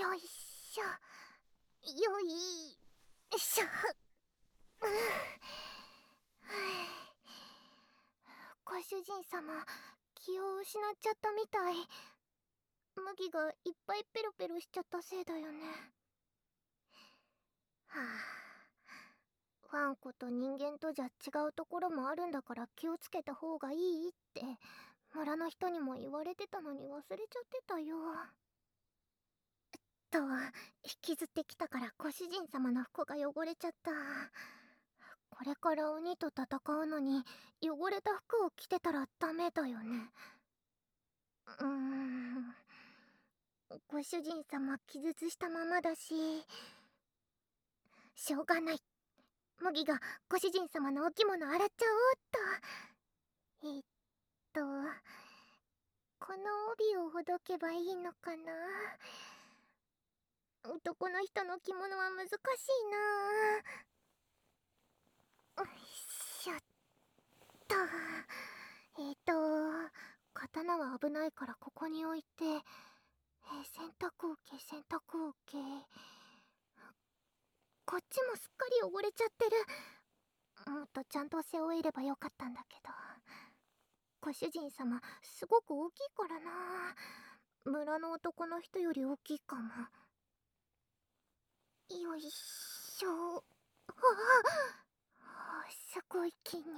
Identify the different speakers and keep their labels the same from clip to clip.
Speaker 1: よいしょ、よいしょ。ご主人様、気を失っちゃったみたい。麦がいっぱいペロペロしちゃったせいだよね。はあ、ワンコと人間とじゃ違うところもあるんだから気をつけた方がいいって村の人にも言われてたのに忘れちゃってたよ。と、引きずってきたからご主人様の服が汚れちゃった。これから鬼と戦うのに汚れた服を着てたらダメだよね。ご主人様気絶したままだし、しょうがない。麦がご主人様のお着物洗っちゃおうっと。この帯をほどけばいいのかな。男の人の着物は難しいな。よいしょっと。刀は危ないからここに置いて、洗濯洗濯こっちもすっかり汚れちゃってる。もっとちゃんと背負えればよかったんだけど。ご主人様すごく大きいからな。村の男の人より大きいかも。よいしょ。すごい筋肉。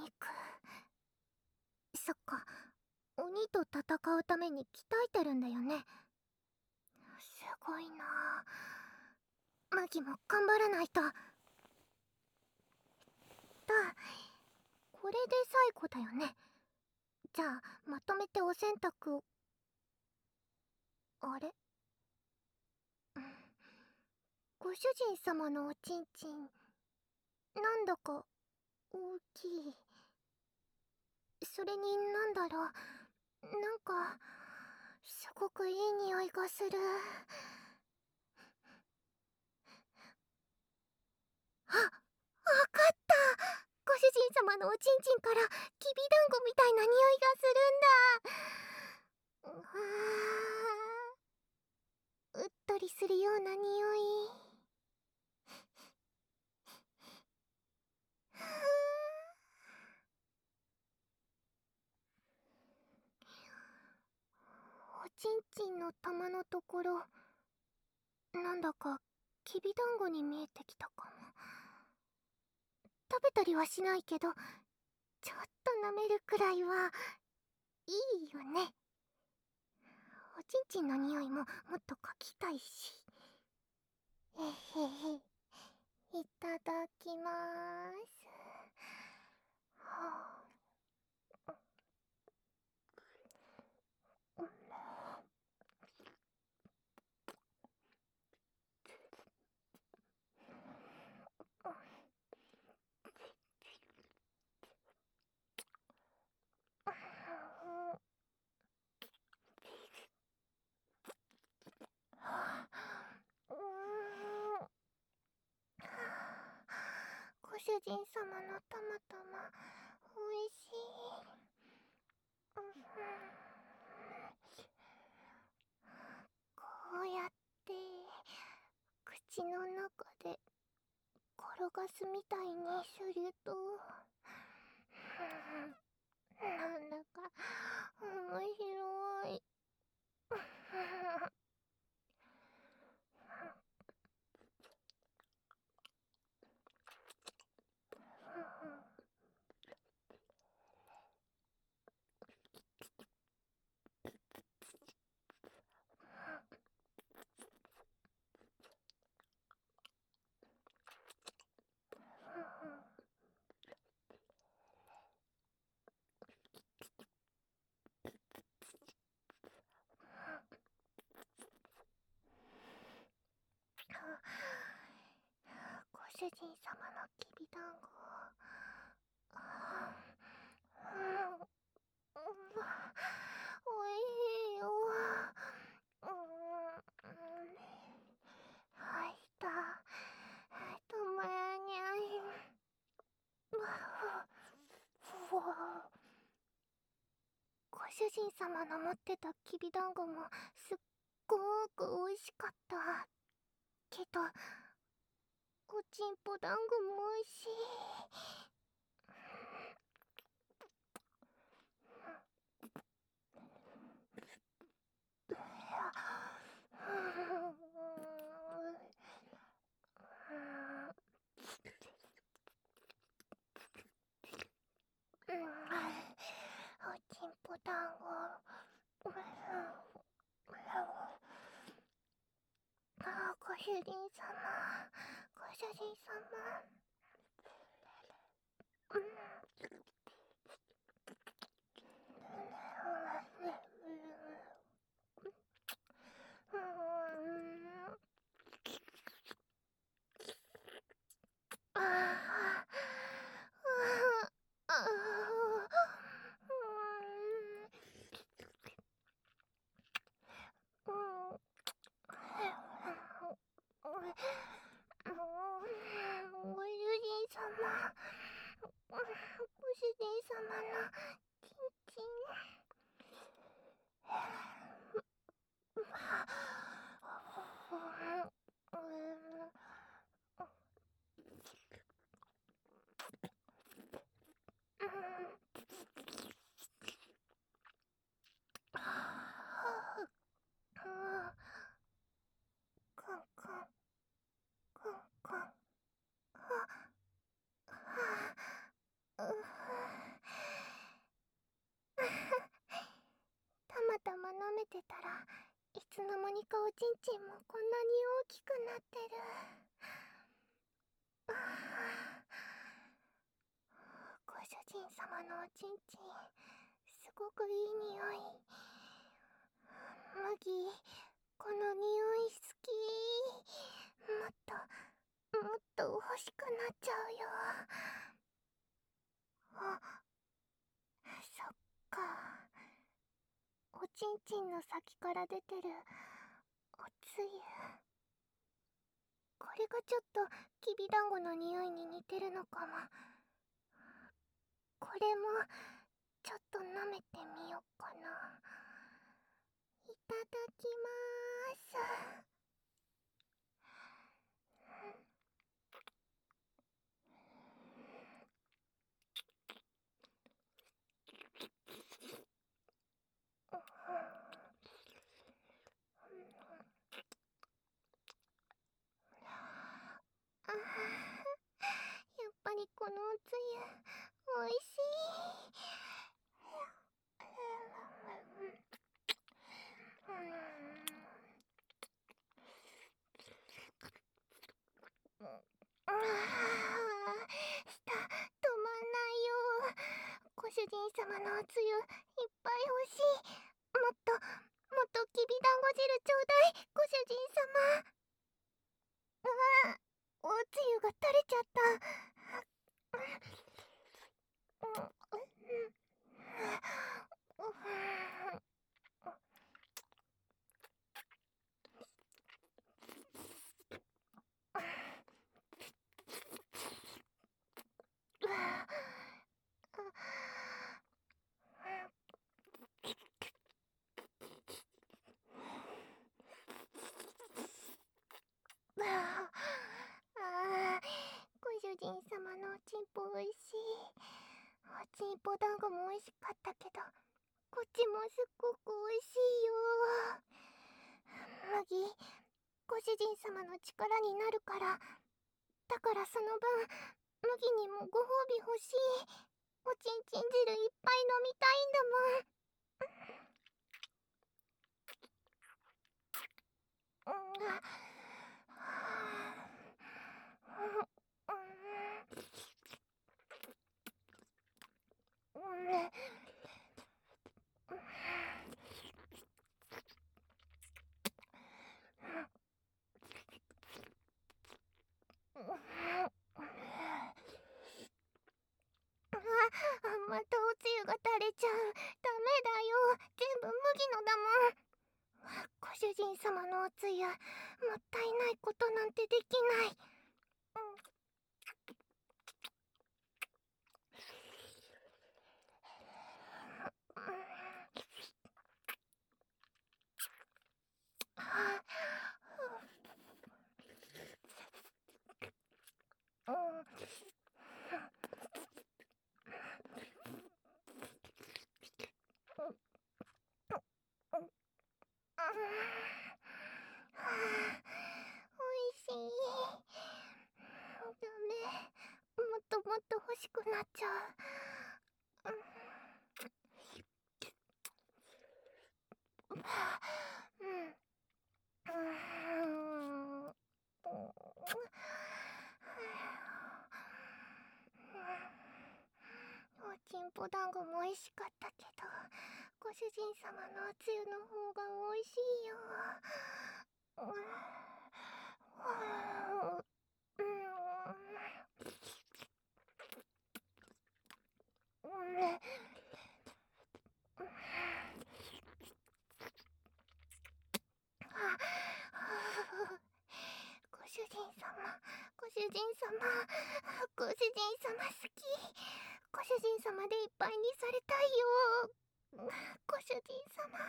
Speaker 1: そっか、鬼と戦うために鍛えてるんだよね。すごいな。マギも頑張らないと。これで最後だよね。じゃあまとめてお洗濯を。あれ、ご主人様のおちんちんなんだか大きい。それになんだろう、なんかすごくいい匂いがする。あ、わかった。ご主人様のおちんちんからきびだんごみたいな匂いがするんだ。うっとりするような匂い。おちんちんの玉のところ、なんだかきびだんごに見えてきたかも。食べたりはしないけど、ちょっと舐めるくらいはいいよね。おちんちんの匂いももっと嗅ぎたいし。へへへ、いただきまーす。はあ、ご主人様のたまたまおいしい。こうやって口の中で転がすみたいにすると、なんだか面白い。ご主人様のきびだんご。おいしいよ。はいた。とまやにゃい。ご主人様の持ってたきびだんごもすっごーく美味しかった。 けどおちんぽ団子も美味しい。おちんぽ団子。ご主人様、ご主人様。あご主人様、ご主人様のちんちん。カンカンカンカン。たまたま舐めてたらいつの間にかおちんちんもこんなに大きくなってる。ご主人様のおちんちんすごくいい匂い。麦、この匂い好き。もっと欲しくなっちゃうよ。あ、そっか。おちんちんの先から出てるおつゆ、これがちょっときびだんごの匂いに似てるのかも。これもちょっと舐めてみようかな。いただきまーす。やっぱりこのおつゆおいしい。舌止まんないよ。ご主人様のおつゆいっぱい欲しい。もっときびだんご汁ちょうだい、ご主人様。おつゆが垂れちゃった。ご主人様のおちんぽおいしい。おちんぽ団子もおいしかったけど、こっちもすっごくおいしいよ。麦、ご主人様の力になるから。だからその分、麦にもご褒美欲しい。おちんちん汁いっぱい飲みたいんだもん。またおつゆが垂れちゃう。ダメだよ。全部麦のだもん。ご主人様のおつゆ、もったいないことなんてできない。 卵団子も美味しかったけど、ご主人様のおつゆの方が美味しいよ。ご主人様、ご主人様、ご主人様好き。ご主人様でいっぱいにされたいよ。ご主人様。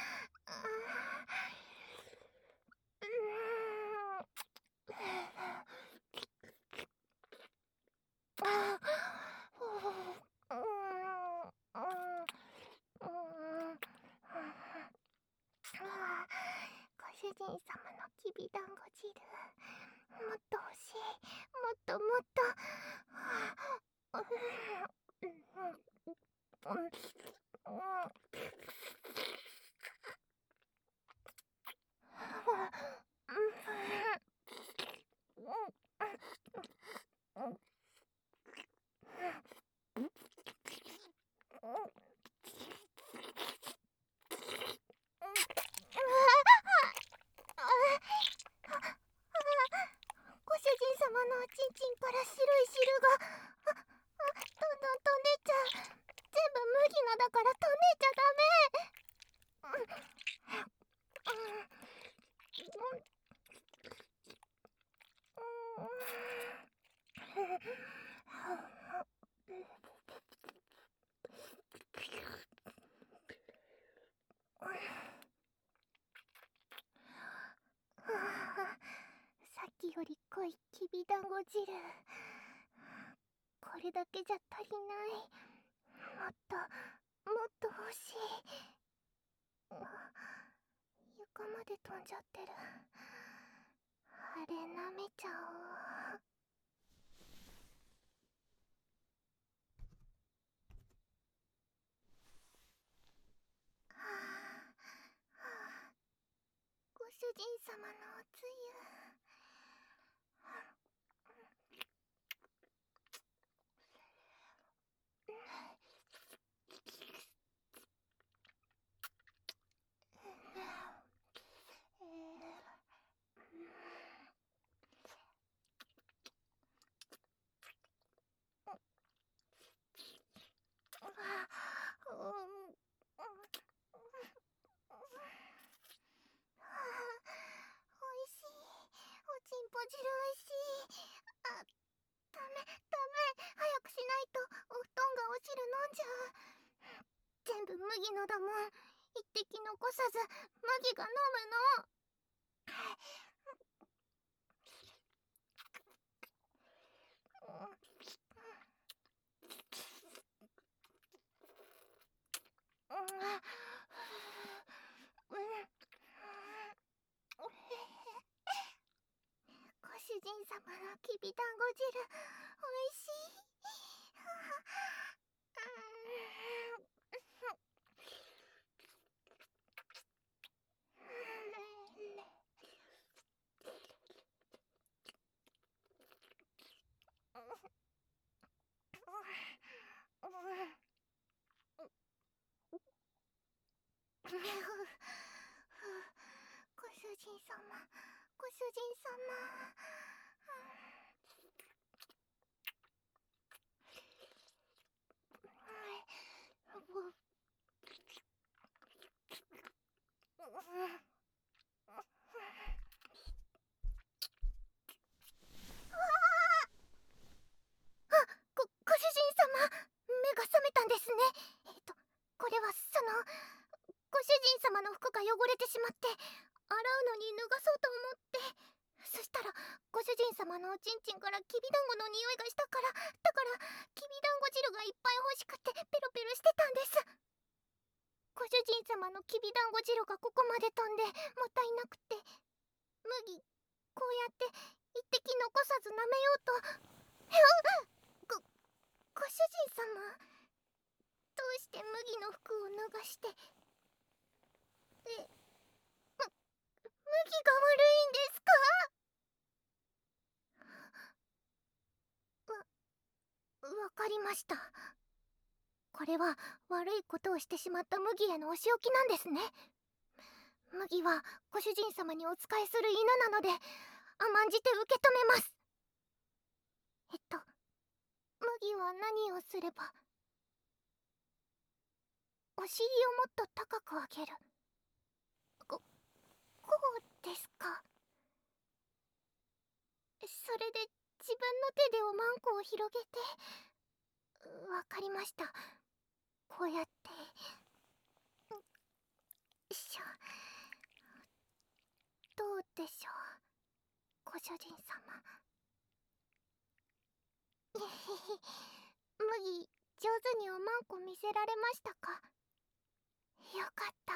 Speaker 1: ご主人様のきびだんご汁、もっと欲しい。もっともっと。ご主人様のおちんちんから白い汁がどんどん飛んでっちゃう。全部麦のだから飛んでっちゃダメ。さっきより濃いきびだんご汁。これだけじゃ足りない。もっともっと欲しい。床まで飛んじゃってる。あれ舐めちゃおう。ご主人様のおつゆ。おいしい。おちんぽ汁おいしい。ダメダメ。早くしないとお布団がお汁飲んじゃう。全部麦のだもん。一滴残さず麦が飲むの。ご主人様のきびだんご汁おいしい。ご主人様、ご主人様。ご主人様、目が覚めたんですね。これはご主人様の服が汚れてしまって、洗うのに脱がそうと思って。そしたら、ご主人様のおちんちんからきびだんごの匂いがしたから、だから、きびだんご汁がいっぱい欲しくて、ペロペロしてたんです。ご主人様のきびだんご汁がここまで飛んで、もったいなくて、麦、こうやって一滴残さず舐めようと。ご主人様、どうして麦の服を脱がして、麦が悪いんですか？わかりました。 これは悪いことをしてしまった麦へのお仕置きなんですね。麦はご主人様にお仕えする犬なので、甘んじて受け止めます。麦は何をすれば。お尻をもっと高く上げる。こうですか。それで自分の手でおまんこを広げて。わかりました。こうやって。どうでしょう、ご主人様。麦、上手におまんこ見せられましたか？よかった。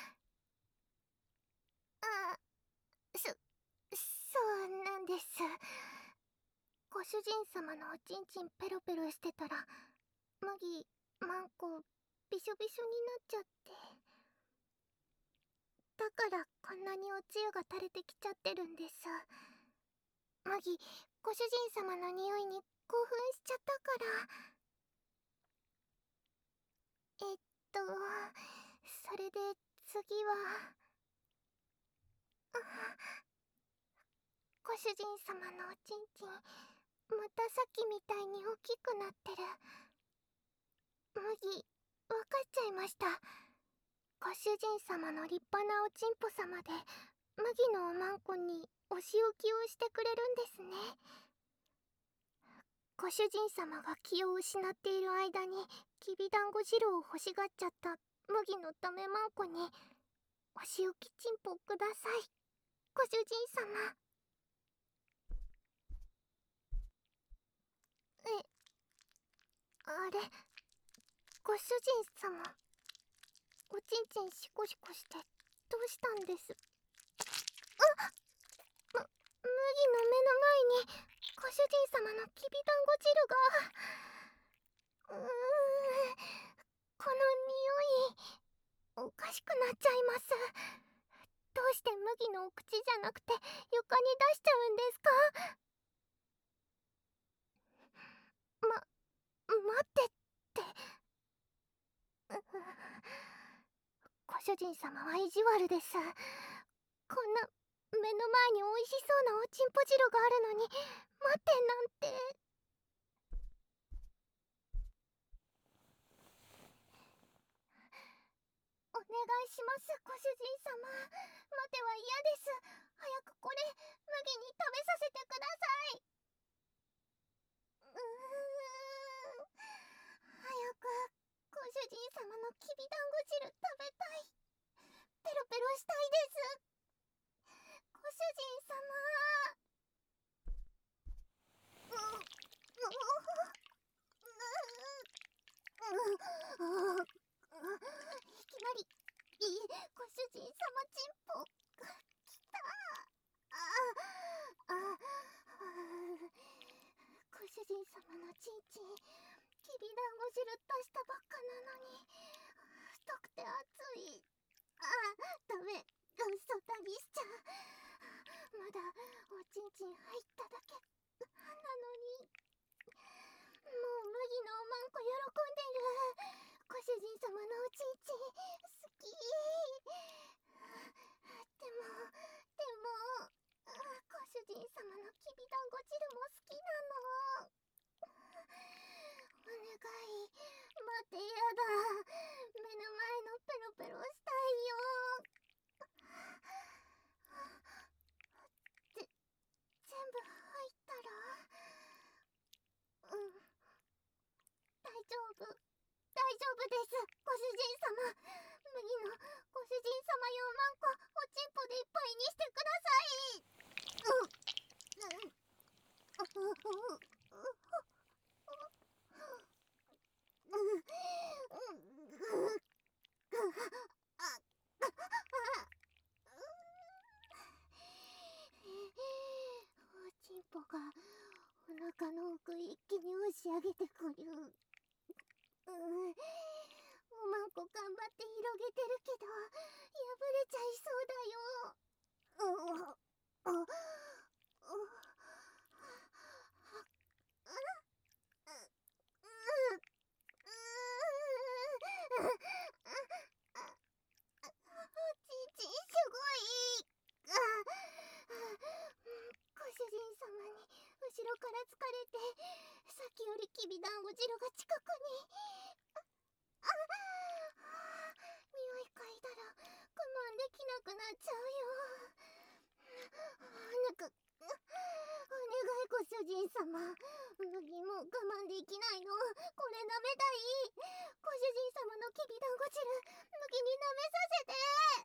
Speaker 1: そうなんです。ご主人様のおちんちんペロペロしてたら、麦、まんこ、びしょびしょになっちゃって。だからこんなにおつゆが垂れてきちゃってるんです。麦、ご主人様の匂いに興奮しちゃったから。それで次は。ご主人様のおちんちん、またさっきみたいに大きくなってる。麦、わかっちゃいました。ご主人様の立派なおちんぽ様で、麦のおまんこにお仕置きをしてくれるんですね。ご主人様が気を失っている間にきびだんご汁を欲しがっちゃった麦のためまんこにお仕置きちんぽください、ご主人様。あれ、ご主人様、おちんちんシコシコしてどうしたんです？麦の目の前にご主人様のきびだんご汁が。この匂い、おかしくなっちゃいます。どうして麦のお口じゃなくて床に出しちゃうんですか？待ってって。ご主人様は意地悪です。こんな目の前に美味しそうなおちんぽ汁があるのに待ってなんて。お願いします、ご主人様。待ては嫌です。早くこれ麦に食べさせてください。早くご主人様のきびだんご汁食べたい。ペロペロしたいです。ご主人様。いきなりご主人様ちんぽきた。ご主人様のちんちんきびだんご汁出したばっかなのに太くて熱い。ダメ、そたぎしちゃう。まだおちんちん入っただけなのに。もう麦のおまんこ喜んでる。ご主人様のおちんちん好き。でもご主人様のきびだんご汁も好きなの。お願い、待って、やだ。目の前のペロから疲れて、さっきよりきびだんご汁が近くに。匂い嗅いだら我慢できなくなっちゃうよ。お願いご主人様。麦も我慢できないの。これ舐めたい。ご主人様のきびだんご汁、麦に舐めさせて。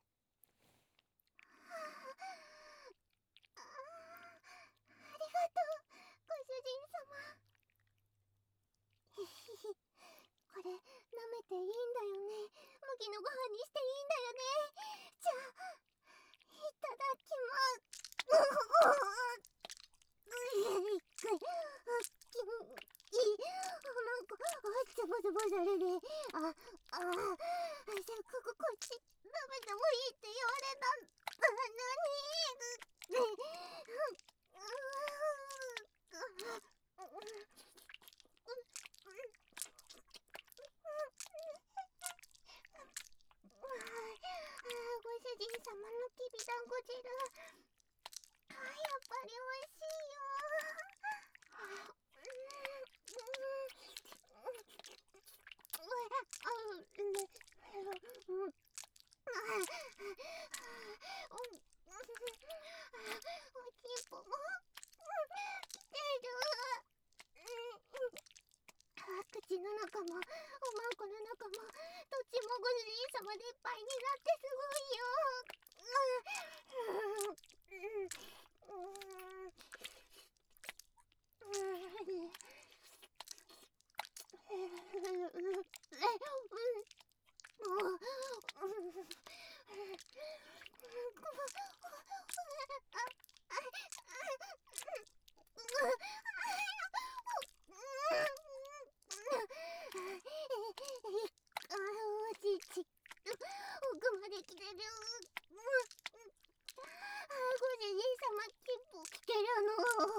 Speaker 1: ありがとう、ご主人様。ひひひ。これ舐めていいんだよね。麦のご飯にしていいんだよね。じゃあ、いただきます。ズボズボされね。せっかくこっち食べてもいいって言われたのに。ご主人様のきびだんご汁、やっぱり美味しいよ。おちんぽも来てる。口の中もおまんこの中もどっちもご主人様でいっぱいになってすごいよ。奥まで来てる。ご主人様キップ来てるの。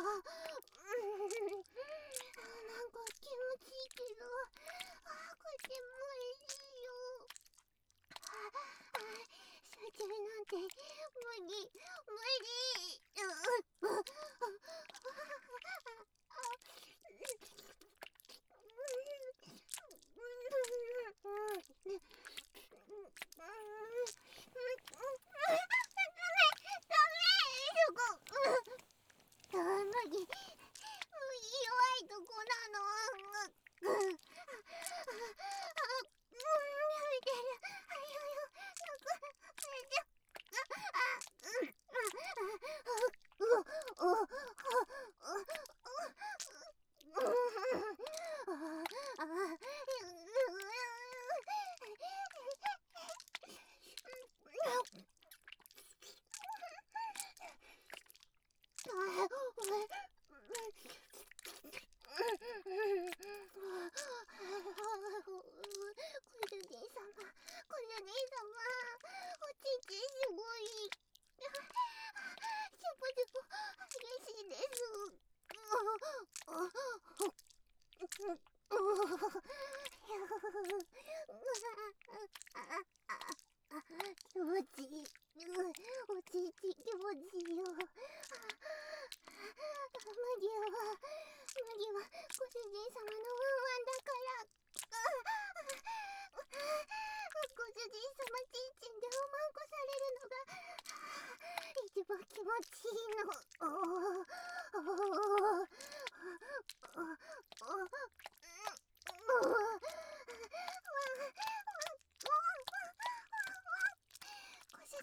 Speaker 1: なんか気持ちいいけど、こっちも美味しいよ。集中なんて無理。麦弱いとこなの。やめてる。ご主人様、おちんちんすごい。シュポシュポ激しいです。気持ちいい。おちんちん気持ちいいよ。麦はご主人様のワンワンだから。ご主人様ちんちんでおまんこされるのが一番気持ちいいの。ご主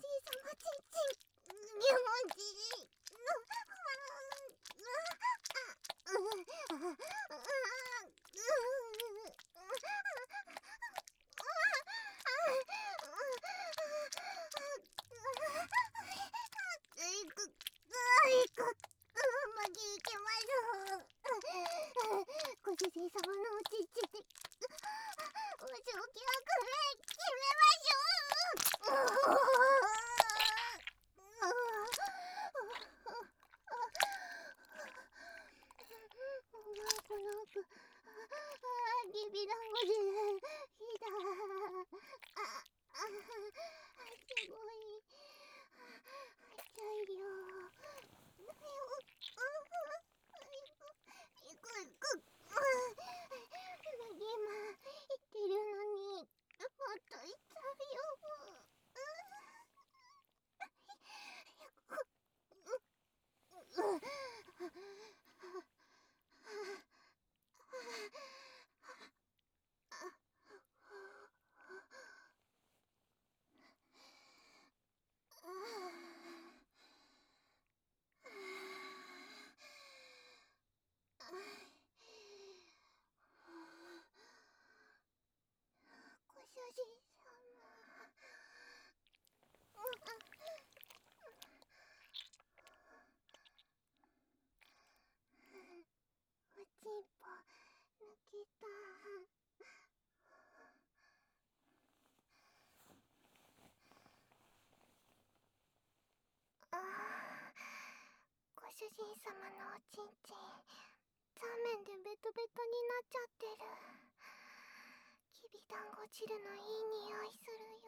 Speaker 1: 主人様のおちんちん、残面でベトベトになっちゃってる。きびだんご汁のいい匂いするよ。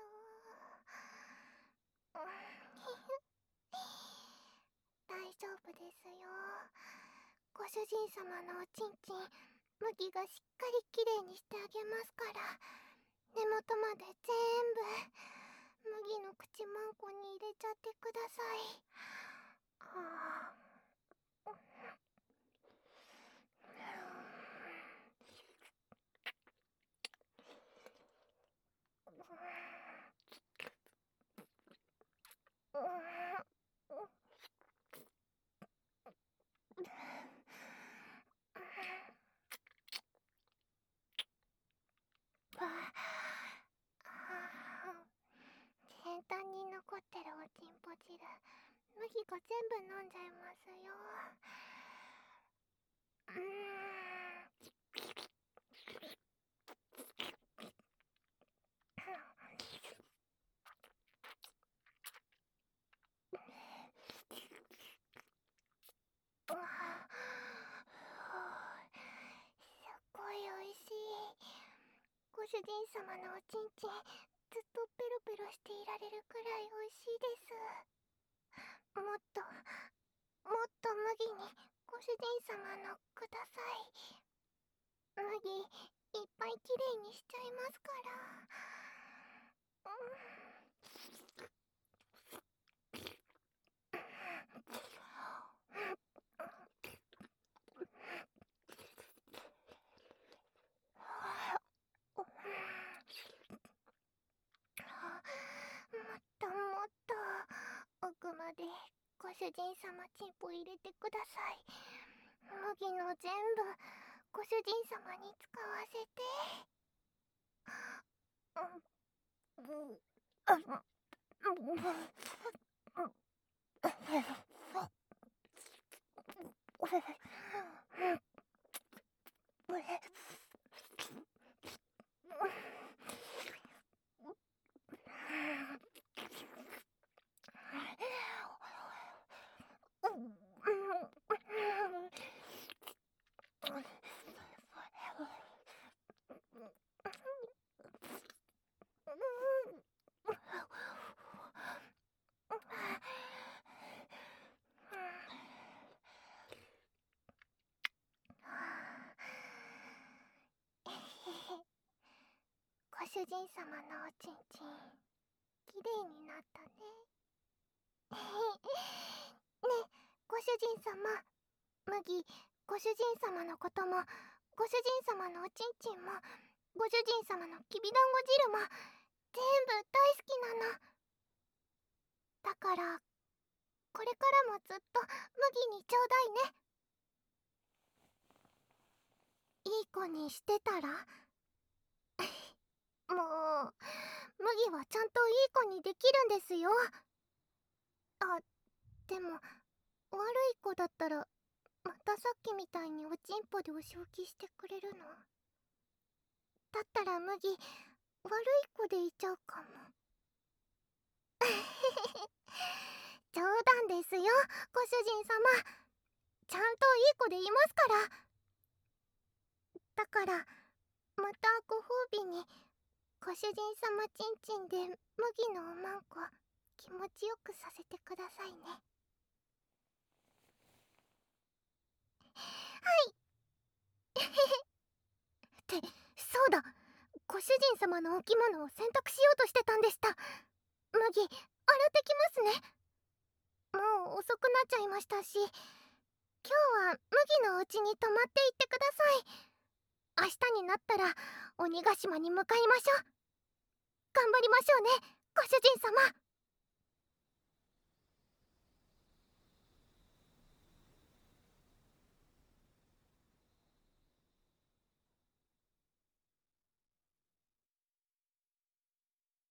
Speaker 1: 大丈夫ですよ。ご主人様のおちんちん、麦がしっかりきれいにしてあげますから、根元まで全部麦の口マンコに入れちゃってください。先端に残ってるおちんぽ汁、麦が全部飲んじゃいますよ。すごいおいしい。ご主人様のおちんちん、ずっとペロペロしていられるくらいおいしいです。もっと麦にご主人様のください。麦いっぱいきれいにしちゃいますから。もっと奥までご主人様チンポ入れてください。麦の全部ご主人様に使わせて。ご主人様のおちんちん、きれいになったね。ねえ、ご主人様、麦、ご主人様のことも、ご主人様のおちんちんも、ご主人様のきびだんご汁も、全部大好きなの。だから、これからもずっと麦にちょうだいね。いい子にしてたらもう、麦はちゃんといい子にできるんですよ。あ、でも、悪い子だったら、またさっきみたいにおちんぽでお仕置きしてくれるの？だったら麦、悪い子でいちゃうかも。冗談ですよ、ご主人様。ちゃんといい子でいますから。だから、またご褒美に、ご主人様ちんちんで麦のおまんこ気持ちよくさせてくださいね。はいってそうだ、ご主人様のお着物を洗濯しようとしてたんでした。麦、洗ってきますね。もう遅くなっちゃいましたし、今日は麦のお家に泊まっていってください。明日になったら鬼ヶ島に向かいましょう。頑張りましょうね、ご主人様。